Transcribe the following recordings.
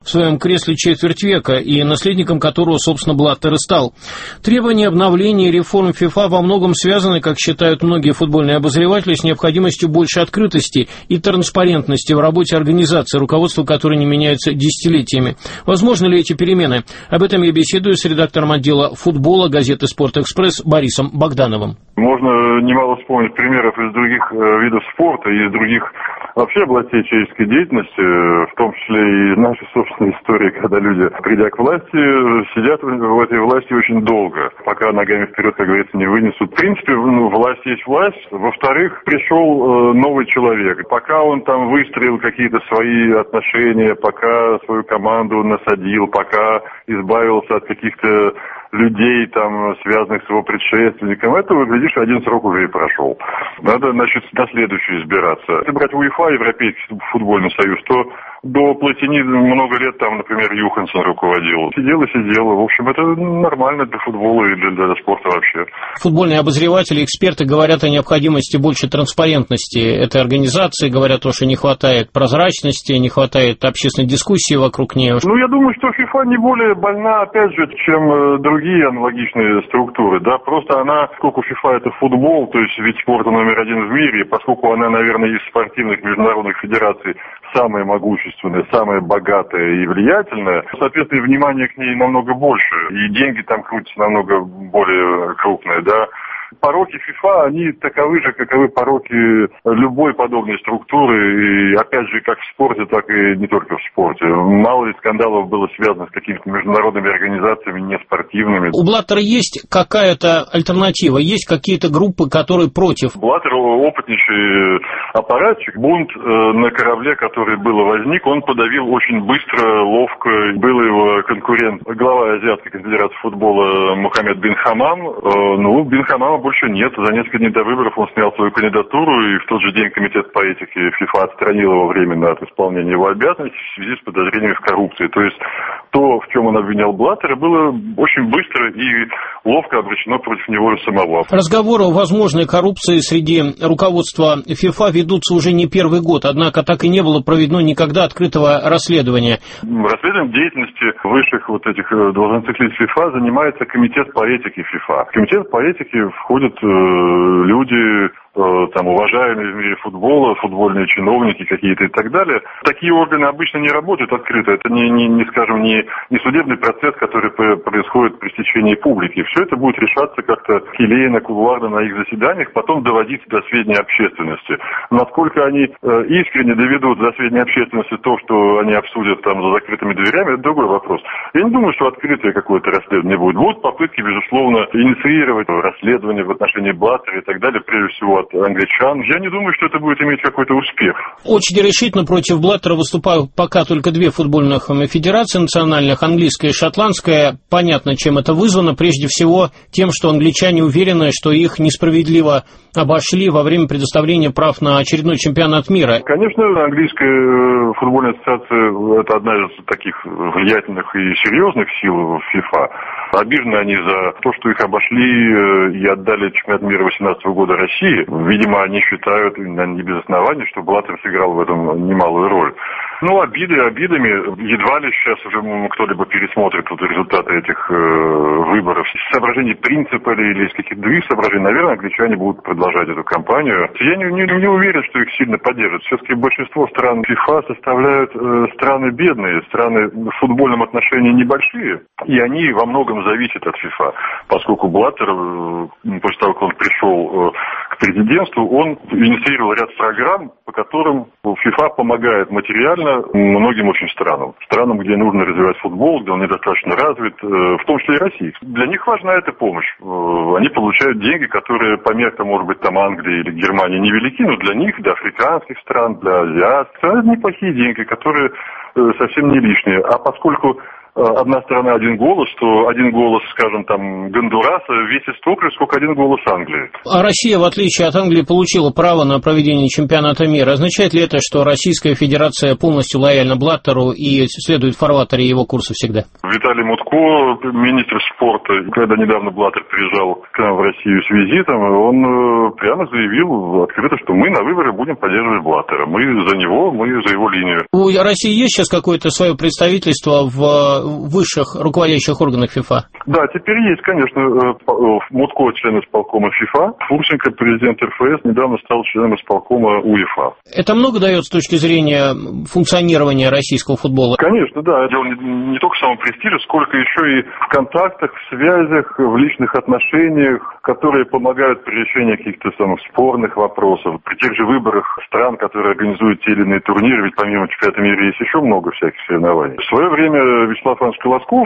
в своем кресле четверть века и наследником которого, собственно, Блаттер и стал. Требования обновления и реформ ФИФА во многом связаны, как считают многие футбольные обозреватели, с необходимостью большей открытости и транспарентности в работе организации, руководство которой не меняется десятилетиями. Возможны ли эти перемены? Об этом я беседую с редактором отдела футбола газеты «Спортэкспресс» Борисом Богдановым. Можно немало вспомнить примеров из других видов спорта и из других вообще областей человеческой деятельности, в том числе и из нашей собственной истории, когда люди, придя к власти, сидят в этой власти очень долго, пока ногами вперед, как говорится, не вынесут. В принципе, власть есть власть. Во-вторых, пришел новый человек. Пока он там выстроил какие-то свои отношения, пока свою команду насадил, пока избавился от каких-то людей, там, связанных с его предшественником, это, глядишь, один срок уже и прошел. Надо, значит, на следующий избираться. Если брать УЕФА, Европейский футбольный союз, то до Платини много лет там, например, Юханссон руководил. Сидел и сидел. В общем, это нормально для футбола и для спорта вообще. Футбольные обозреватели, эксперты говорят о необходимости большей транспарентности этой организации, говорят, что не хватает прозрачности, не хватает общественной дискуссии вокруг нее. Я думаю, что ФИФА не более больна, опять же, чем другие аналогичные структуры. Да, просто она, поскольку ФИФА это футбол, то есть вид спорта номер один в мире, поскольку она, наверное, из спортивных международных федераций самая могущественная, самая богатая и влиятельная, соответственно, внимание к ней намного больше, и деньги там крутятся намного более крупные, да. Пороки ФИФА, они таковы же, каковы пороки любой подобной структуры, и опять же, как в спорте, так и не только в спорте. Мало ли скандалов было связано с какими-то международными организациями, не спортивными. У Блаттера есть какая-то альтернатива? Есть какие-то группы, которые против? Блаттер опытнейший аппаратчик. Бунт на корабле, который возник, он подавил очень быстро, ловко. Был его конкурент, глава Азиатской конфедерации футбола Мухаммед бин Хамам. Бин Хамама больше нет. За несколько дней до выборов он снял свою кандидатуру, и в тот же день комитет по этике ФИФА отстранил его временно от исполнения его обязанностей в связи с подозрениями в коррупции. То есть то, в чем он обвинял Блаттера, было очень быстро и ловко обращено против него самого. Разговоры о возможной коррупции среди руководства ФИФА ведутся уже не первый год, однако так и не было проведено никогда открытого расследования. Расследованием деятельности высших этих должностных лиц ФИФА занимается комитет по этике ФИФА. В комитет по этике входят люди, там, уважаемые в мире футбола, футбольные чиновники какие-то и так далее. Такие органы обычно не работают открыто. Это не судебный процесс, который происходит при стечении публики. Все это будет решаться как-то келейно, кулуарно на их заседаниях, потом доводиться до сведения общественности. Насколько они искренне доведут до сведения общественности то, что они обсудят там за закрытыми дверями, это другой вопрос. Я не думаю, что открытое какое-то расследование будет. Будут попытки, безусловно, инициировать расследование в отношении Блаттера и так далее, прежде всего от англичан. Я не думаю, что это будет иметь какой-то успех. Очень решительно против Блаттера выступают пока только две футбольных федерации национальных, английская и шотландская. Понятно, чем это вызвано. Прежде всего тем, что англичане уверены, что их несправедливо обошли во время предоставления прав на очередной чемпионат мира. Конечно, английская футбольная ассоциация – это одна из таких влиятельных и серьезных сил в ФИФА. Обижены они за то, что их обошли и отдали чемпионат мира 2018 года России. Видимо, они считают, не без оснований, что Блаттер сыграл в этом немалую роль. Обиды обидами. Едва ли сейчас уже кто-либо пересмотрит результаты этих выборов. С соображений принципа или из каких-то других соображений, наверное, англичане будут продолжать эту кампанию. Я не уверен, что их сильно поддержат. Все-таки большинство стран ФИФА составляют страны бедные, страны в футбольном отношении небольшие, и они во многом зависят от ФИФА. Поскольку Блаттер, после того, как он пришел к президентству, он инициировал ряд программ, по которым ФИФА помогает материально многим очень странам. Странам, где нужно развивать футбол, где он недостаточно развит, в том числе и России. Для них важна эта помощь. Они получают деньги, которые по меркам, может быть, там Англии или Германии невелики, но для них, для африканских стран, для азиатских стран, это неплохие деньги, которые совсем не лишние. А поскольку одна страна один голос, что один голос, скажем, там, Гондураса весит столько же, сколько один голос Англии. А Россия, в отличие от Англии, получила право на проведение чемпионата мира. Означает ли это, что Российская Федерация полностью лояльна Блаттеру и следует в фарватере его курса всегда? Виталий Мутко, министр спорта, когда недавно Блаттер приезжал к нам в Россию с визитом, он прямо заявил открыто, что мы на выборы будем поддерживать Блаттера. Мы за него, мы за его линию. У России есть сейчас какое-то свое представительство в высших руководящих органах ФИФА? Да, теперь есть, конечно. Мутко член исполкома ФИФА, Фурченко, президент РФС, недавно стал членом исполкома УЕФА. Это много дает с точки зрения функционирования российского футбола? Конечно, да. Дело не только в самом престиже, сколько еще и в контактах, в связях, в личных отношениях, которые помогают при решении каких-то самых спорных вопросов. При тех же выборах стран, которые организуют те или иные турниры, ведь помимо чемпионата мира есть еще много всяких соревнований. В свое время Вячеслав Иванович Колосков,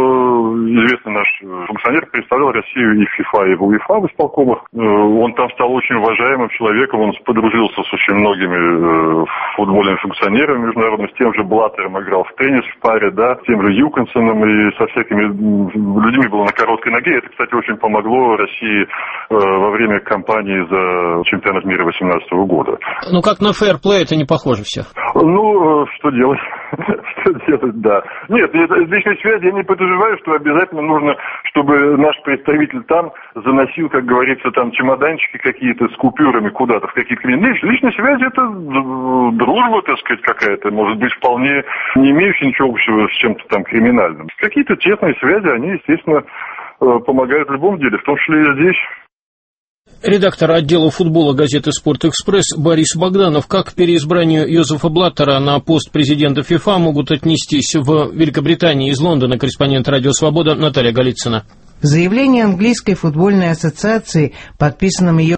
известный наш функционер, представлял Россию и в ФИФА, и в УЕФА в исполкомах. Он там стал очень уважаемым человеком, он подружился с очень многими футбольными функционерами международными, с тем же Блаттером играл в теннис в паре, да, с тем же Юконсоном и со всякими людьми было на короткой ноге. Это, кстати, очень помогло России во время кампании за чемпионат мира 2018 года. Ну, как на фейерплей это не похоже все. Ну, что делать? Что делать, да. Нет, личной связи я не подозреваю, что обязательно нужно, чтобы наш представитель там заносил, как говорится, там чемоданчики какие-то с купюрами куда-то, в какие-то... Личная связь — это дружба, так сказать, какая-то, может быть, вполне не имеющая ничего общего с чем-то там криминальным. Какие-то честные связи, они, естественно, помогают в любом деле, в том числе и здесь. Редактор отдела футбола газеты «Спорт-Экспресс» Борис Богданов. Как к переизбранию Йозефа Блаттера на пост президента ФИФА могут отнестись в Великобритании? Из Лондона корреспондент «Радио Свобода» Наталья Голицына. В заявлении английской футбольной ассоциации, подписанном ее